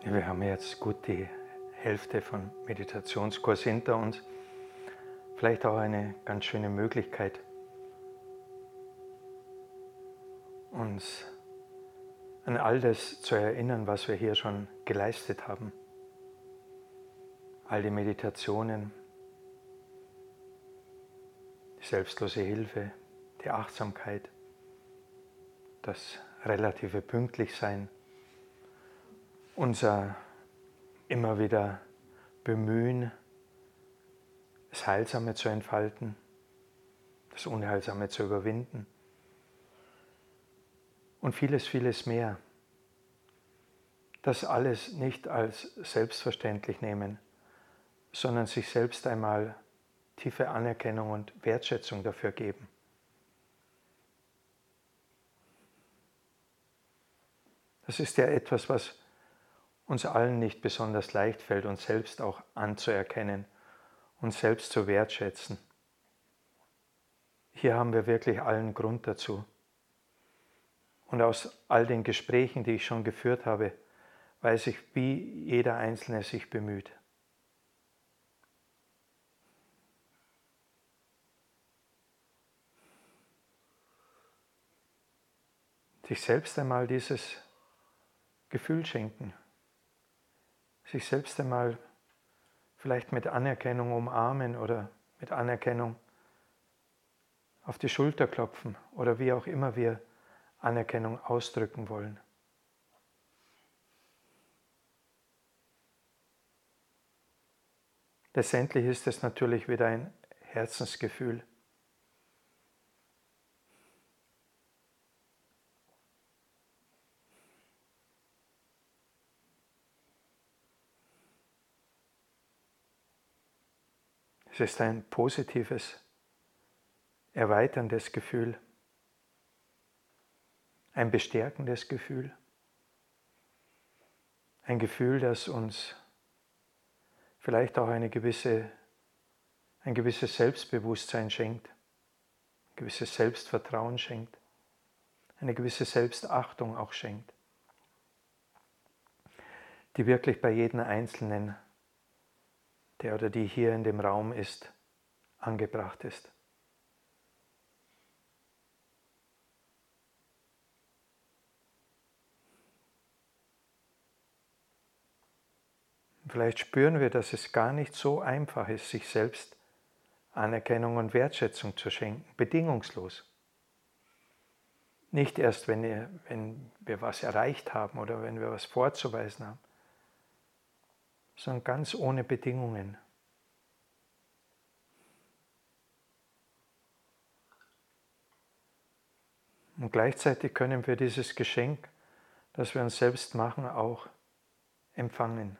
Wir haben jetzt gut die Hälfte von Meditationskurs hinter uns. Vielleicht auch eine ganz schöne Möglichkeit, uns an all das zu erinnern, was wir hier schon geleistet haben. All die Meditationen, die selbstlose Hilfe, die Achtsamkeit, das relative Pünktlichsein, unser immer wieder Bemühen, das Heilsame zu entfalten, das Unheilsame zu überwinden und vieles, vieles mehr. Das alles nicht als selbstverständlich nehmen, sondern sich selbst einmal tiefe Anerkennung und Wertschätzung dafür geben. Das ist ja etwas, was uns allen nicht besonders leicht fällt, uns selbst auch anzuerkennen, uns selbst zu wertschätzen. Hier haben wir wirklich allen Grund dazu. Und aus all den Gesprächen, die ich schon geführt habe, weiß ich, wie jeder Einzelne sich bemüht. Sich selbst einmal dieses Gefühl schenken. Sich selbst einmal vielleicht mit Anerkennung umarmen oder mit Anerkennung auf die Schulter klopfen oder wie auch immer wir Anerkennung ausdrücken wollen. Letztendlich ist es natürlich wieder ein Herzensgefühl. Es ist ein positives, erweiterndes Gefühl, ein bestärkendes Gefühl, ein Gefühl, das uns vielleicht auch ein gewisses Selbstbewusstsein schenkt, ein gewisses Selbstvertrauen schenkt, eine gewisse Selbstachtung auch schenkt, die wirklich bei jedem Einzelnen, der oder die hier in dem Raum ist, angebracht ist. Vielleicht spüren wir, dass es gar nicht so einfach ist, sich selbst Anerkennung und Wertschätzung zu schenken, bedingungslos. Nicht erst, wenn wir was erreicht haben oder wenn wir was vorzuweisen haben, sondern ganz ohne Bedingungen. Und gleichzeitig können wir dieses Geschenk, das wir uns selbst machen, auch empfangen,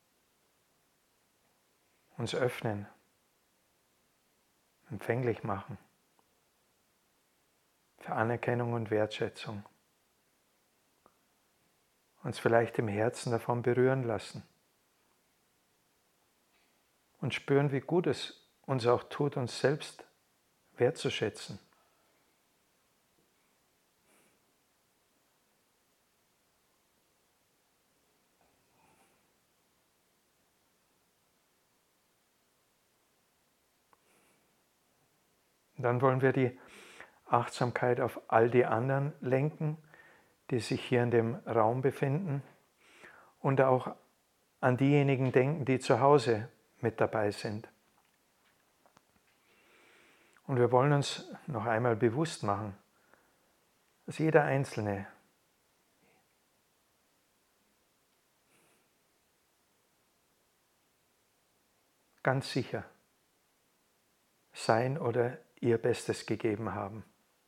uns öffnen, empfänglich machen für Anerkennung und Wertschätzung, uns vielleicht im Herzen davon berühren lassen und spüren, wie gut es uns auch tut, uns selbst wertzuschätzen. Und dann wollen wir die Achtsamkeit auf all die anderen lenken, die sich hier in dem Raum befinden und auch an diejenigen denken, die zu Hause mit dabei sind. Und wir wollen uns noch einmal bewusst machen, dass jeder Einzelne ganz sicher sein oder ihr Bestes gegeben haben.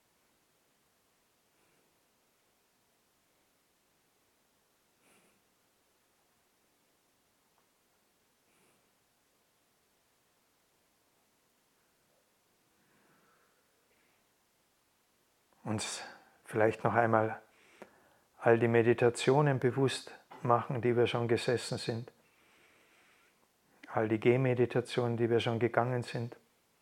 Uns vielleicht noch einmal all die Meditationen bewusst machen, die wir schon gesessen sind, all die Gehmeditationen, die wir schon gegangen sind,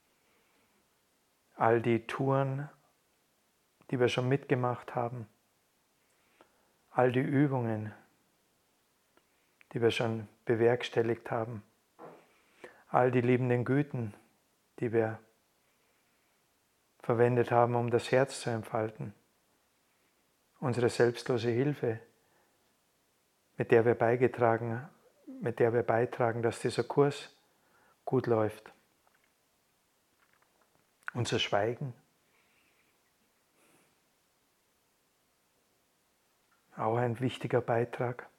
all die Touren, die wir schon mitgemacht haben, all die Übungen, die wir schon bewerkstelligt haben, all die liebenden Güten, die wir verwendet haben, um das Herz zu entfalten, unsere selbstlose Hilfe, mit der wir beitragen, dass dieser Kurs gut läuft. Unser Schweigen, auch ein wichtiger Beitrag.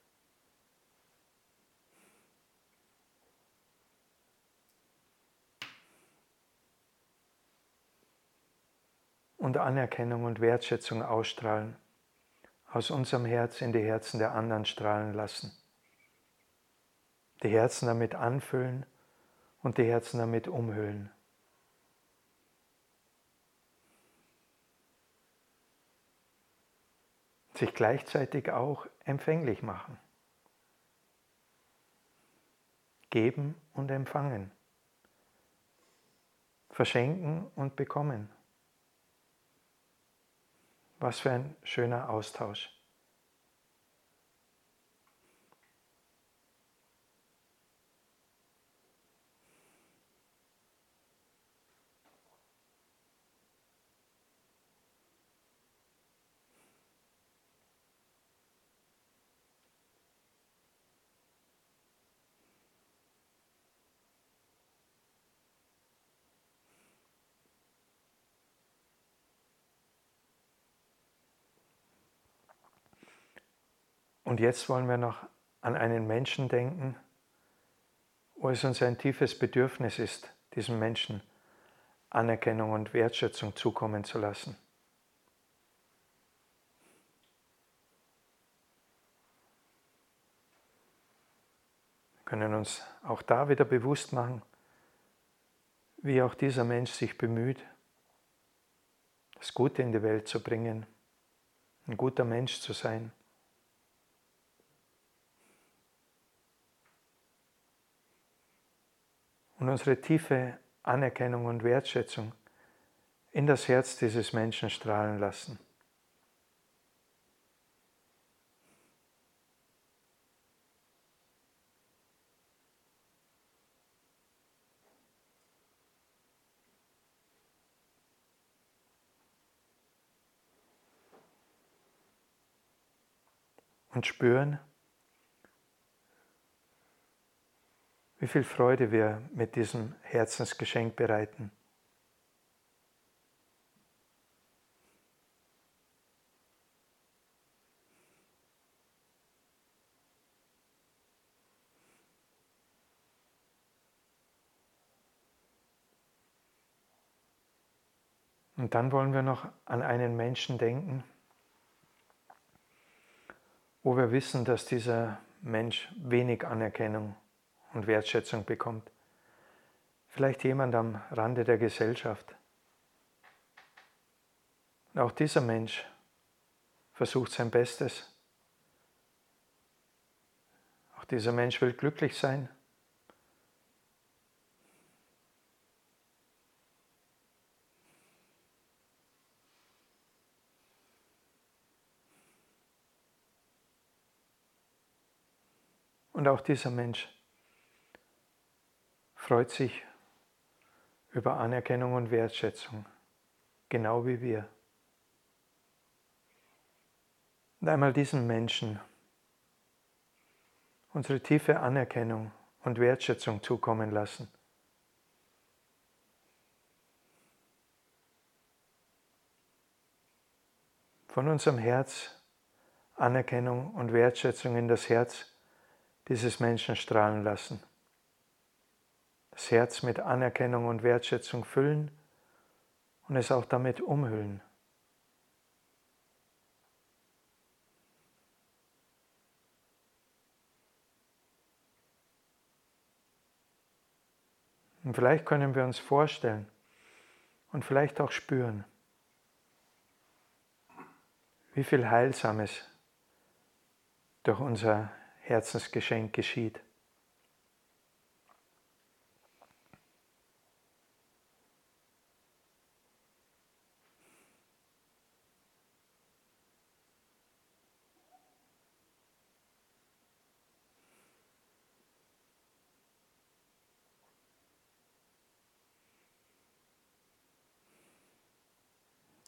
Und Anerkennung und Wertschätzung ausstrahlen, aus unserem Herz in die Herzen der anderen strahlen lassen. Die Herzen damit anfüllen und die Herzen damit umhüllen. Sich gleichzeitig auch empfänglich machen. Geben und empfangen. Verschenken und bekommen. Was für ein schöner Austausch. Und jetzt wollen wir noch an einen Menschen denken, wo es uns ein tiefes Bedürfnis ist, diesem Menschen Anerkennung und Wertschätzung zukommen zu lassen. Wir können uns auch da wieder bewusst machen, wie auch dieser Mensch sich bemüht, das Gute in die Welt zu bringen, ein guter Mensch zu sein. Und unsere tiefe Anerkennung und Wertschätzung in das Herz dieses Menschen strahlen lassen. Und spüren, wie viel Freude wir mit diesem Herzensgeschenk bereiten. Und dann wollen wir noch an einen Menschen denken, wo wir wissen, dass dieser Mensch wenig Anerkennung und Wertschätzung bekommt. Vielleicht jemand am Rande der Gesellschaft. Und auch dieser Mensch versucht sein Bestes. Auch dieser Mensch will glücklich sein. Und auch dieser Mensch freut sich über Anerkennung und Wertschätzung, genau wie wir. Und einmal diesem Menschen unsere tiefe Anerkennung und Wertschätzung zukommen lassen. Von unserem Herz Anerkennung und Wertschätzung in das Herz dieses Menschen strahlen lassen. Das Herz mit Anerkennung und Wertschätzung füllen und es auch damit umhüllen. Und vielleicht können wir uns vorstellen und vielleicht auch spüren, wie viel Heilsames durch unser Herzensgeschenk geschieht.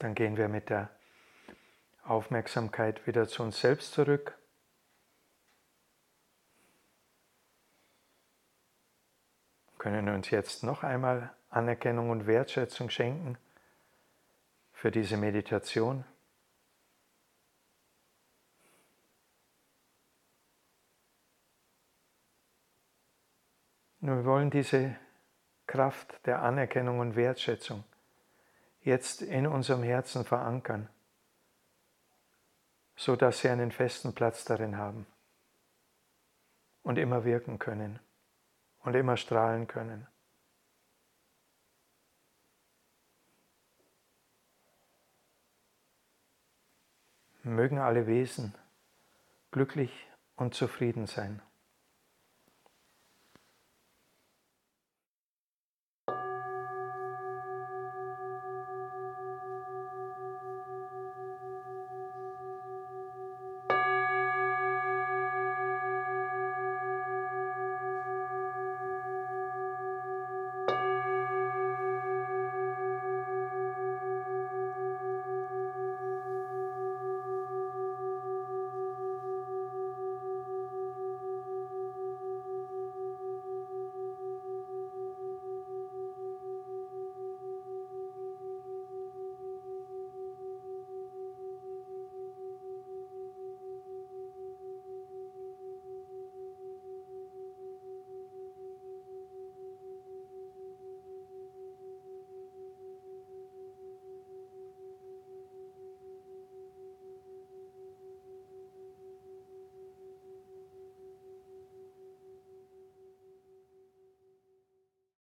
Dann gehen wir mit der Aufmerksamkeit wieder zu uns selbst zurück. Können uns jetzt noch einmal Anerkennung und Wertschätzung schenken für diese Meditation. Und wir wollen diese Kraft der Anerkennung und Wertschätzung jetzt in unserem Herzen verankern, so dass sie einen festen Platz darin haben und immer wirken können und immer strahlen können. Mögen alle Wesen glücklich und zufrieden sein.